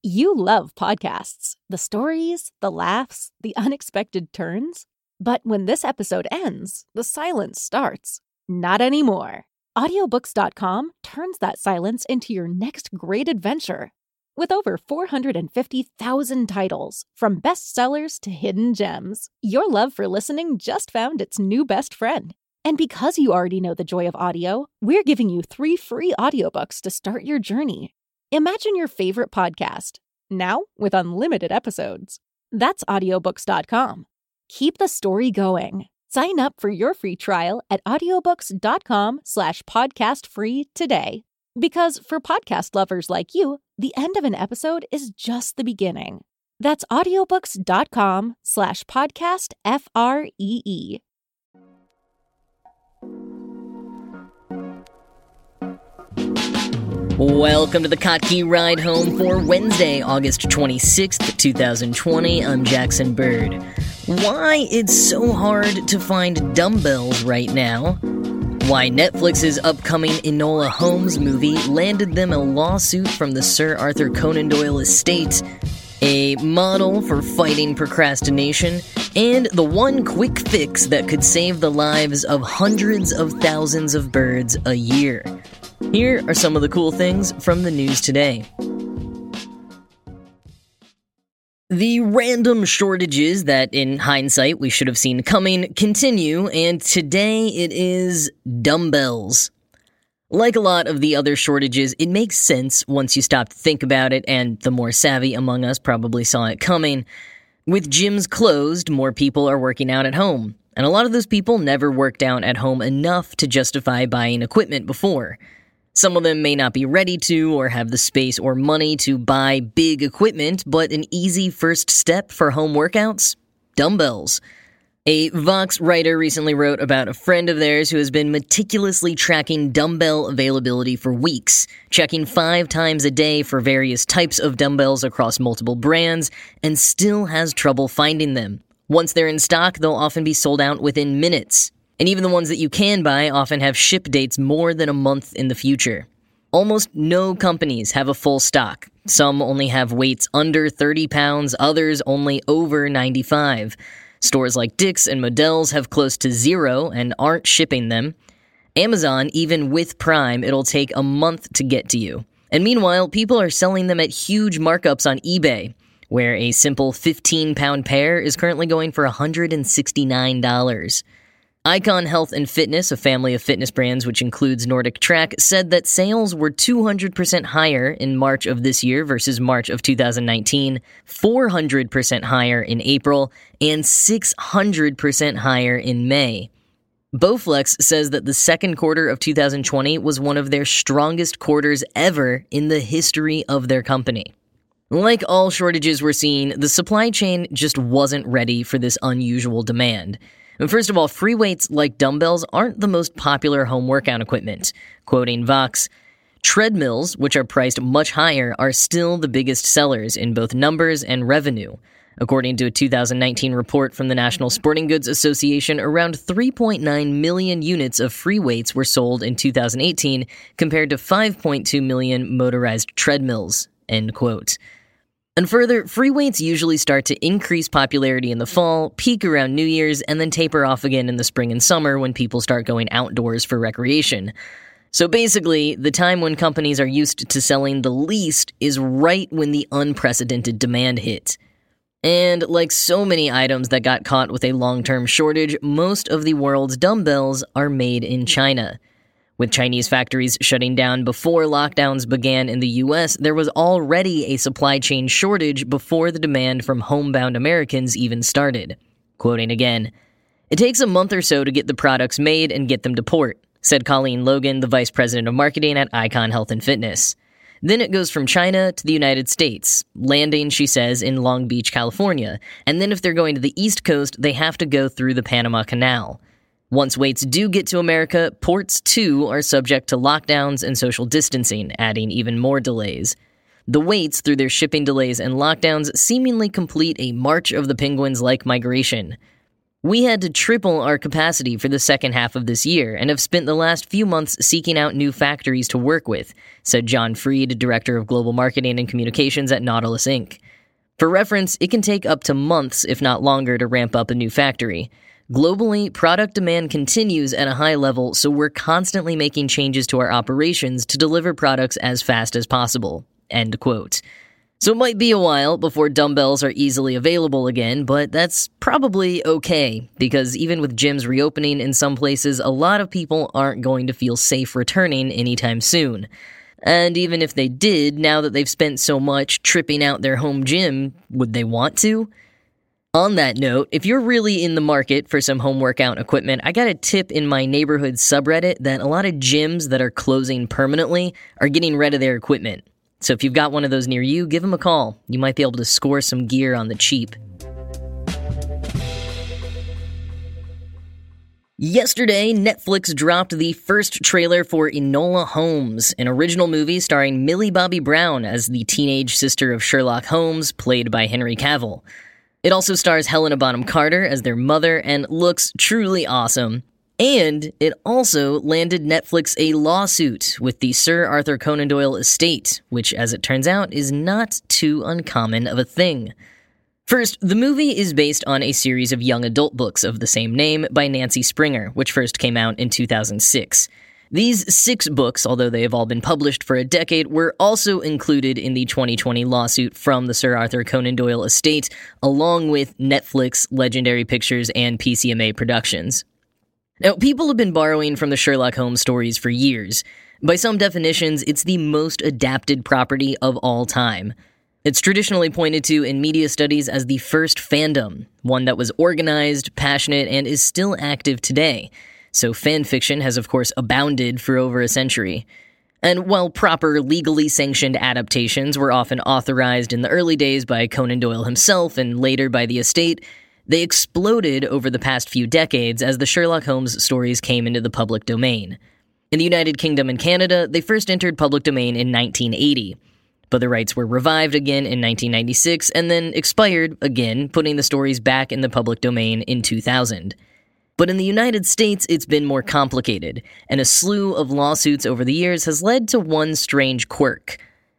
You love podcasts, the stories, the laughs, the unexpected turns. But when this episode ends, the silence starts. Not anymore. Audiobooks.com turns that silence into your next great adventure. With over 450,000 titles, from bestsellers to hidden gems, your love for listening just found its new best friend. And because you already know the joy of audio, we're giving you 3 free audiobooks to start your journey. Imagine your favorite podcast, now with unlimited episodes. That's audiobooks.com. Keep the story going. Sign up for your free trial at audiobooks.com/podcastfree today. Because for podcast lovers like you, the end of an episode is just the beginning. That's audiobooks.com/podcastfree. Welcome to the Kottke Ride Home for Wednesday, August 26th, 2020. I'm Jackson Bird. Why it's so hard to find dumbbells right now. Why Netflix's upcoming Enola Holmes movie landed them a lawsuit from the Sir Arthur Conan Doyle estate. A model for fighting procrastination, and the one quick fix that could save the lives of hundreds of thousands of birds a year. Here are some of the cool things from the news today. The random shortages that, in hindsight, we should have seen coming continue, and today it is dumbbells. Like a lot of the other shortages, it makes sense once you stop to think about it, and the more savvy among us probably saw it coming. With gyms closed, more people are working out at home, and a lot of those people never worked out at home enough to justify buying equipment before. Some of them may not be ready to or have the space or money to buy big equipment, but an easy first step for home workouts? Dumbbells. A Vox writer recently wrote about a friend of theirs who has been meticulously tracking dumbbell availability for weeks, checking 5 times a day for various types of dumbbells across multiple brands, and still has trouble finding them. Once they're in stock, they'll often be sold out within minutes. And even the ones that you can buy often have ship dates more than a month in the future. Almost no companies have a full stock. Some only have weights under 30 pounds, others only over 95. Stores like Dick's and Modell's have close to 0 and aren't shipping them. Amazon, even with Prime, it'll take a month to get to you. And meanwhile, people are selling them at huge markups on eBay, where a simple 15-pound pair is currently going for $169. Icon Health and Fitness, a family of fitness brands which includes Nordic Track, said that sales were 200% higher in March of this year versus March of 2019, 400% higher in April, and 600% higher in May. Bowflex says that the second quarter of 2020 was one of their strongest quarters ever in the history of their company. Like all shortages we're seeing, the supply chain just wasn't ready for this unusual demand. First of all, free weights like dumbbells aren't the most popular home workout equipment. Quoting Vox, treadmills, which are priced much higher, are still the biggest sellers in both numbers and revenue. According to a 2019 report from the National Sporting Goods Association, around 3.9 million units of free weights were sold in 2018 compared to 5.2 million motorized treadmills, end quote. And further, free weights usually start to increase popularity in the fall, peak around New Year's, and then taper off again in the spring and summer when people start going outdoors for recreation. So basically, the time when companies are used to selling the least is right when the unprecedented demand hit. And like so many items that got caught with a long-term shortage, most of the world's dumbbells are made in China. With Chinese factories shutting down before lockdowns began in the US, there was already a supply chain shortage before the demand from homebound Americans even started. Quoting again, "It takes a month or so to get the products made and get them to port," said Colleen Logan, the vice president of marketing at Icon Health and Fitness. Then it goes from China to the United States, landing, she says, in Long Beach, California. And then if they're going to the East Coast, they have to go through the Panama Canal. Once weights do get to America, ports too are subject to lockdowns and social distancing, adding even more delays. The weights, through their shipping delays and lockdowns, seemingly complete a March of the Penguins-like migration. "We had to triple our capacity for the second half of this year and have spent the last few months seeking out new factories to work with," said John Freed, Director of Global Marketing and Communications at Nautilus Inc. For reference, it can take up to months, if not longer, to ramp up a new factory. Globally, product demand continues at a high level, so we're constantly making changes to our operations to deliver products as fast as possible. End quote. So it might be a while before dumbbells are easily available again, but that's probably okay, because even with gyms reopening in some places, a lot of people aren't going to feel safe returning anytime soon. And even if they did, now that they've spent so much tripping out their home gym, would they want to? On that note, if you're really in the market for some home workout equipment, I got a tip in my neighborhood subreddit that a lot of gyms that are closing permanently are getting rid of their equipment. So if you've got one of those near you, give them a call. You might be able to score some gear on the cheap. Yesterday, Netflix dropped the first trailer for Enola Holmes, an original movie starring Millie Bobby Brown as the teenage sister of Sherlock Holmes, played by Henry Cavill. It also stars Helena Bonham Carter as their mother and looks truly awesome. And it also landed Netflix a lawsuit with the Sir Arthur Conan Doyle estate, which, as it turns out, is not too uncommon of a thing. First, the movie is based on a series of young adult books of the same name by Nancy Springer, which first came out in 2006. These 6 books, although they have all been published for a decade, were also included in the 2020 lawsuit from the Sir Arthur Conan Doyle estate, along with Netflix, Legendary Pictures, and PCMA Productions. Now, people have been borrowing from the Sherlock Holmes stories for years. By some definitions, it's the most adapted property of all time. It's traditionally pointed to in media studies as the first fandom, one that was organized, passionate, and is still active today. So fan fiction has, of course, abounded for over a century. And while proper, legally sanctioned adaptations were often authorized in the early days by Conan Doyle himself and later by the estate, they exploded over the past few decades as the Sherlock Holmes stories came into the public domain. In the United Kingdom and Canada, they first entered public domain in 1980, but the rights were revived again in 1996 and then expired again, putting the stories back in the public domain in 2000. But in the United States, it's been more complicated, and a slew of lawsuits over the years has led to one strange quirk.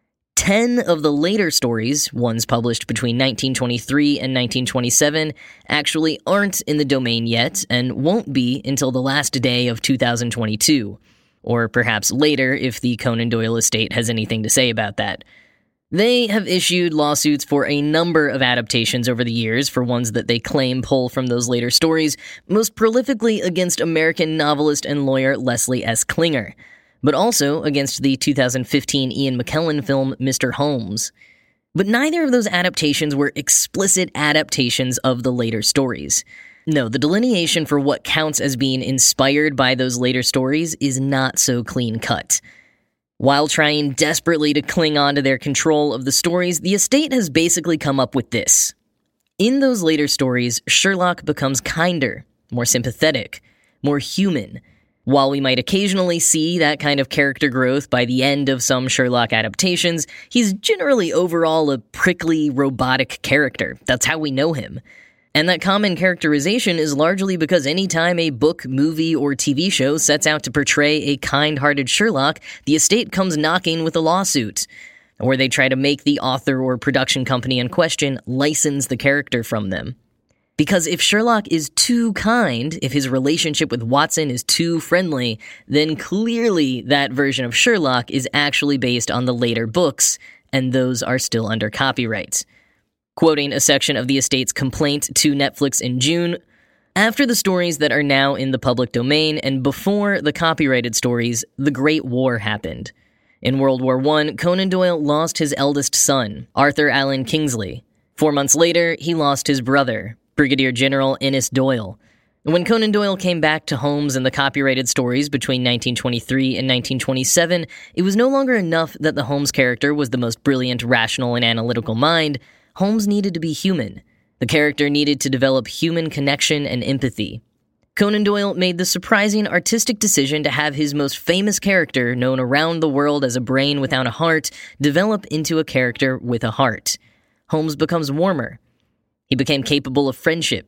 10 of the later stories, ones published between 1923 and 1927, actually aren't in the domain yet and won't be until the last day of 2022. Or perhaps later if the Conan Doyle estate has anything to say about that. They have issued lawsuits for a number of adaptations over the years for ones that they claim pull from those later stories, most prolifically against American novelist and lawyer Leslie S. Klinger, but also against the 2015 Ian McKellen film Mr. Holmes. But neither of those adaptations were explicit adaptations of the later stories. No, the delineation for what counts as being inspired by those later stories is not so clean-cut. While trying desperately to cling on to their control of the stories, the estate has basically come up with this. In those later stories, Sherlock becomes kinder, more sympathetic, more human. While we might occasionally see that kind of character growth by the end of some Sherlock adaptations, he's generally overall a prickly, robotic character. That's how we know him. And that common characterization is largely because any time a book, movie, or TV show sets out to portray a kind-hearted Sherlock, the estate comes knocking with a lawsuit, or they try to make the author or production company in question license the character from them. Because if Sherlock is too kind, if his relationship with Watson is too friendly, then clearly that version of Sherlock is actually based on the later books, and those are still under copyright. Quoting a section of the estate's complaint to Netflix in June, "After the stories that are now in the public domain and before the copyrighted stories, the Great War happened. In World War I, Conan Doyle lost his eldest son, Arthur Allen Kingsley. 4 months later, he lost his brother, Brigadier General Innes Doyle. When Conan Doyle came back to Holmes and the copyrighted stories between 1923 and 1927, it was no longer enough that the Holmes character was the most brilliant, rational, and analytical mind. Holmes needed to be human. The character needed to develop human connection and empathy. Conan Doyle made the surprising artistic decision to have his most famous character, known around the world as a brain without a heart, develop into a character with a heart. Holmes becomes warmer. He became capable of friendship.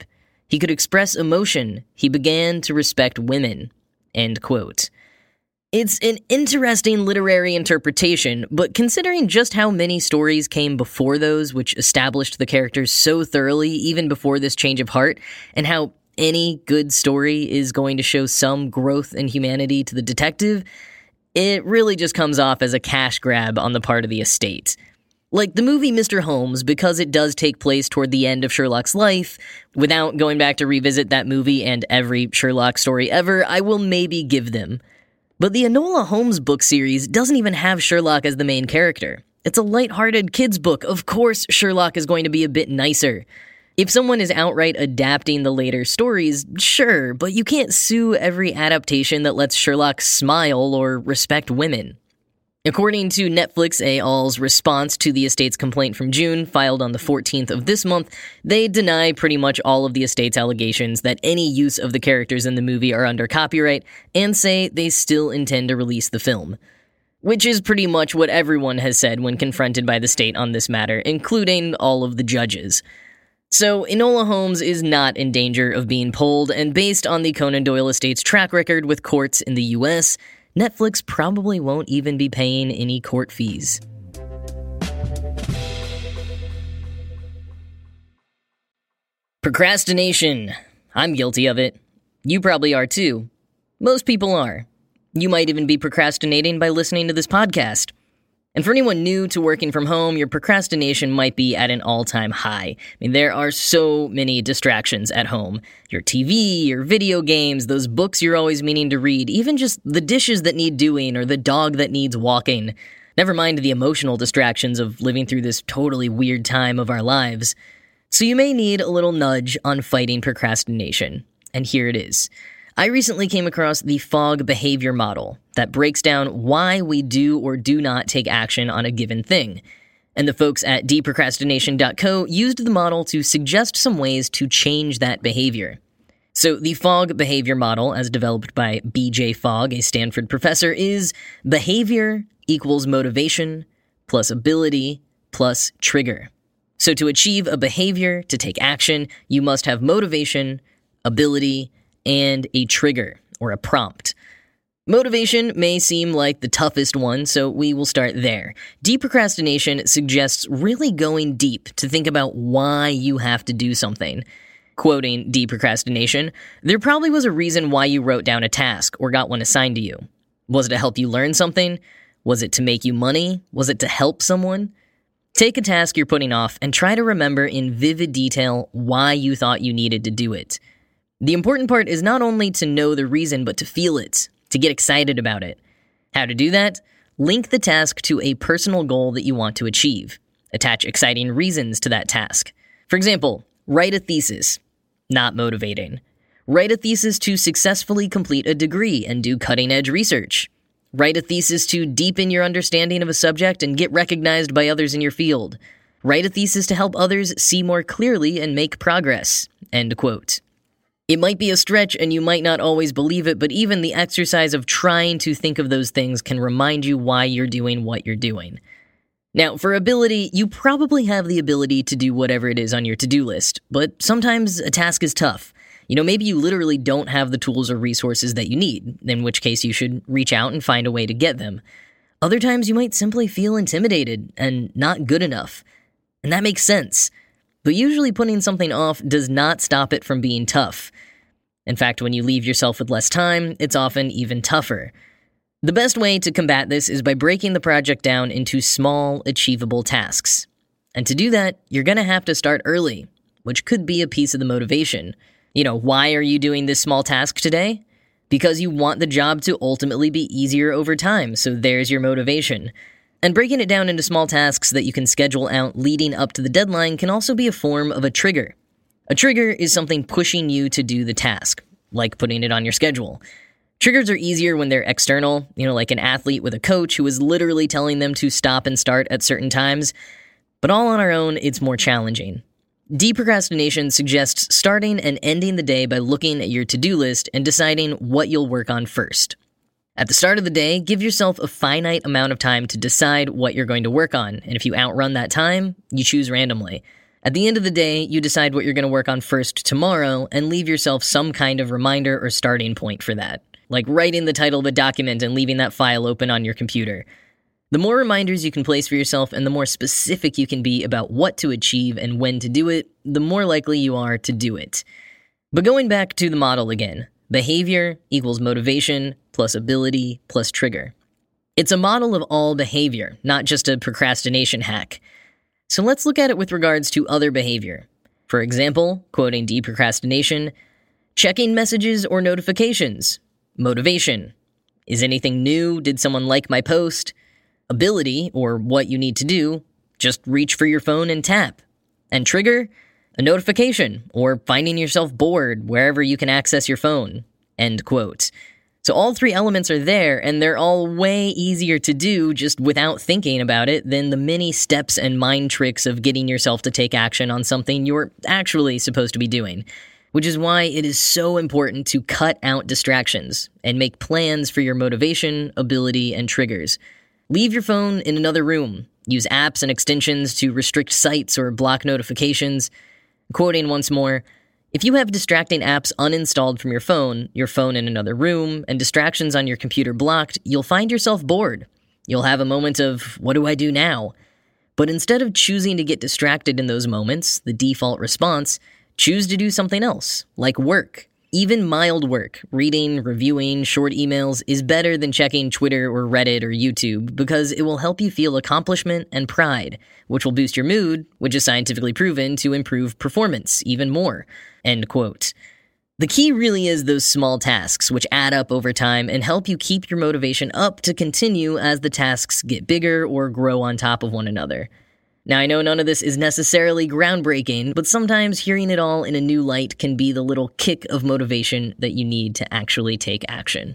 He could express emotion. He began to respect women." End quote. It's an interesting literary interpretation, but considering just how many stories came before those which established the characters so thoroughly even before this change of heart, and how any good story is going to show some growth in humanity to the detective, it really just comes off as a cash grab on the part of the estate. Like the movie Mr. Holmes, because it does take place toward the end of Sherlock's life, without going back to revisit that movie and every Sherlock story ever, I will maybe give them. But the Enola Holmes book series doesn't even have Sherlock as the main character. It's a lighthearted kids book. Of course, Sherlock is going to be a bit nicer. If someone is outright adapting the later stories, sure, but you can't sue every adaptation that lets Sherlock smile or respect women. According to Netflix et.al.'s response to the estate's complaint from June, filed on the 14th of this month, they deny pretty much all of the estate's allegations that any use of the characters in the movie are under copyright, and say they still intend to release the film. Which is pretty much what everyone has said when confronted by the state on this matter, including all of the judges. So, Enola Holmes is not in danger of being pulled, and based on the Conan Doyle estate's track record with courts in the US, Netflix probably won't even be paying any court fees. Procrastination. I'm guilty of it. You probably are too. Most people are. You might even be procrastinating by listening to this podcast. And for anyone new to working from home, your procrastination might be at an all-time high. I mean, there are so many distractions at home. Your TV, your video games, those books you're always meaning to read, even just the dishes that need doing or the dog that needs walking. Never mind the emotional distractions of living through this totally weird time of our lives. So you may need a little nudge on fighting procrastination. And here it is. I recently came across the FOG behavior model that breaks down why we do or do not take action on a given thing. And the folks at deprocrastination.co used the model to suggest some ways to change that behavior. So the FOG behavior model, as developed by B.J. Fogg, a Stanford professor, is behavior equals motivation plus ability plus trigger. So to achieve a behavior, to take action, you must have motivation, ability, and a trigger, or a prompt. Motivation may seem like the toughest one, so we will start there. Deprocrastination suggests really going deep to think about why you have to do something. Quoting deprocrastination, "There probably was a reason why you wrote down a task or got one assigned to you. Was it to help you learn something? Was it to make you money? Was it to help someone? Take a task you're putting off and try to remember in vivid detail why you thought you needed to do it. The important part is not only to know the reason, but to feel it, to get excited about it. How to do that? Link the task to a personal goal that you want to achieve. Attach exciting reasons to that task. For example, write a thesis. Not motivating. Write a thesis to successfully complete a degree and do cutting-edge research. Write a thesis to deepen your understanding of a subject and get recognized by others in your field. Write a thesis to help others see more clearly and make progress." End quote. It might be a stretch and you might not always believe it, but even the exercise of trying to think of those things can remind you why you're doing what you're doing. Now, for ability, you probably have the ability to do whatever it is on your to-do list, but sometimes a task is tough. Maybe you literally don't have the tools or resources that you need, in which case you should reach out and find a way to get them. Other times you might simply feel intimidated and not good enough. And that makes sense. But usually putting something off does not stop it from being tough. In fact, when you leave yourself with less time, it's often even tougher. The best way to combat this is by breaking the project down into small, achievable tasks. And to do that, you're going to have to start early, which could be a piece of the motivation. Why are you doing this small task today? Because you want the job to ultimately be easier over time, so there's your motivation. And breaking it down into small tasks that you can schedule out leading up to the deadline can also be a form of a trigger. A trigger is something pushing you to do the task, like putting it on your schedule. Triggers are easier when they're external, like an athlete with a coach who is literally telling them to stop and start at certain times. But all on our own, it's more challenging. Deprocrastination suggests starting and ending the day by looking at your to-do list and deciding what you'll work on first. At the start of the day, give yourself a finite amount of time to decide what you're going to work on, and if you outrun that time, you choose randomly. At the end of the day, you decide what you're going to work on first tomorrow and leave yourself some kind of reminder or starting point for that, like writing the title of a document and leaving that file open on your computer. The more reminders you can place for yourself and the more specific you can be about what to achieve and when to do it, the more likely you are to do it. But going back to the model again, behavior equals motivation plus ability plus trigger. It's a model of all behavior, not just a procrastination hack. So let's look at it with regards to other behavior. For example, quoting deprocrastination, checking messages or notifications. Motivation. Is anything new? Did someone like my post? Ability, or what you need to do, just reach for your phone and tap. And trigger? A notification, or finding yourself bored wherever you can access your phone. End quote. So all three elements are there, and they're all way easier to do just without thinking about it than the many steps and mind tricks of getting yourself to take action on something you're actually supposed to be doing. Which is why it is so important to cut out distractions and make plans for your motivation, ability, and triggers. Leave your phone in another room. Use apps and extensions to restrict sites or block notifications. Quoting once more, if you have distracting apps uninstalled from your phone in another room, and distractions on your computer blocked, you'll find yourself bored. You'll have a moment of, what do I do now? But instead of choosing to get distracted in those moments, the default response, choose to do something else, like work. Even mild work, reading, reviewing, short emails, is better than checking Twitter or Reddit or YouTube because it will help you feel accomplishment and pride, which will boost your mood, which is scientifically proven to improve performance even more. End quote. The key really is those small tasks, which add up over time and help you keep your motivation up to continue as the tasks get bigger or grow on top of one another. Now, I know none of this is necessarily groundbreaking, but sometimes hearing it all in a new light can be the little kick of motivation that you need to actually take action.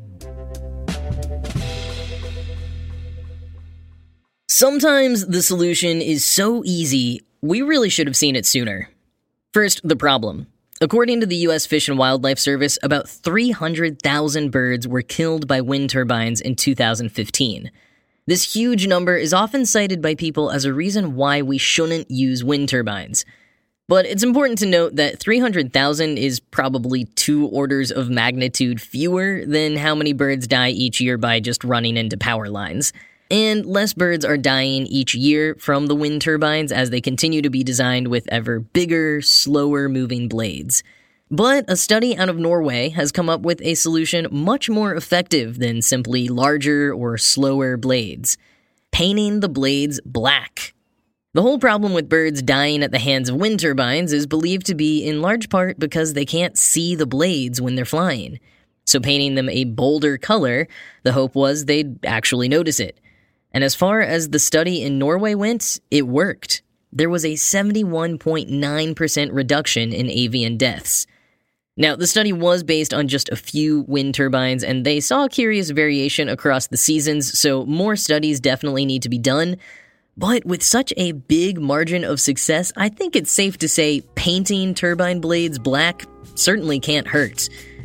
Sometimes the solution is so easy, we really should have seen it sooner. First, the problem. According to the U.S. Fish and Wildlife Service, about 300,000 birds were killed by wind turbines in 2015. This huge number is often cited by people as a reason why we shouldn't use wind turbines. But it's important to note that 300,000 is probably 2 orders of magnitude fewer than how many birds die each year by just running into power lines. And less birds are dying each year from the wind turbines as they continue to be designed with ever bigger, slower-moving blades. But a study out of Norway has come up with a solution much more effective than simply larger or slower blades. Painting the blades black. The whole problem with birds dying at the hands of wind turbines is believed to be in large part because they can't see the blades when they're flying. So painting them a bolder color, the hope was they'd actually notice it. And as far as the study in Norway went, it worked. There was a 71.9% reduction in avian deaths. Now, the study was based on just a few wind turbines, and they saw a curious variation across the seasons, so more studies definitely need to be done. But with such a big margin of success, I think it's safe to say painting turbine blades black certainly can't hurt.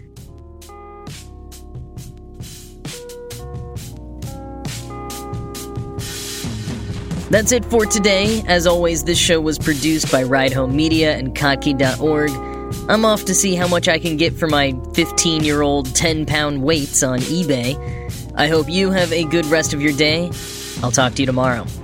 That's it for today. As always, this show was produced by Ride Home Media and Kottke.org. I'm off to see how much I can get for my 15-year-old 10-pound weights on eBay. I hope you have a good rest of your day. I'll talk to you tomorrow.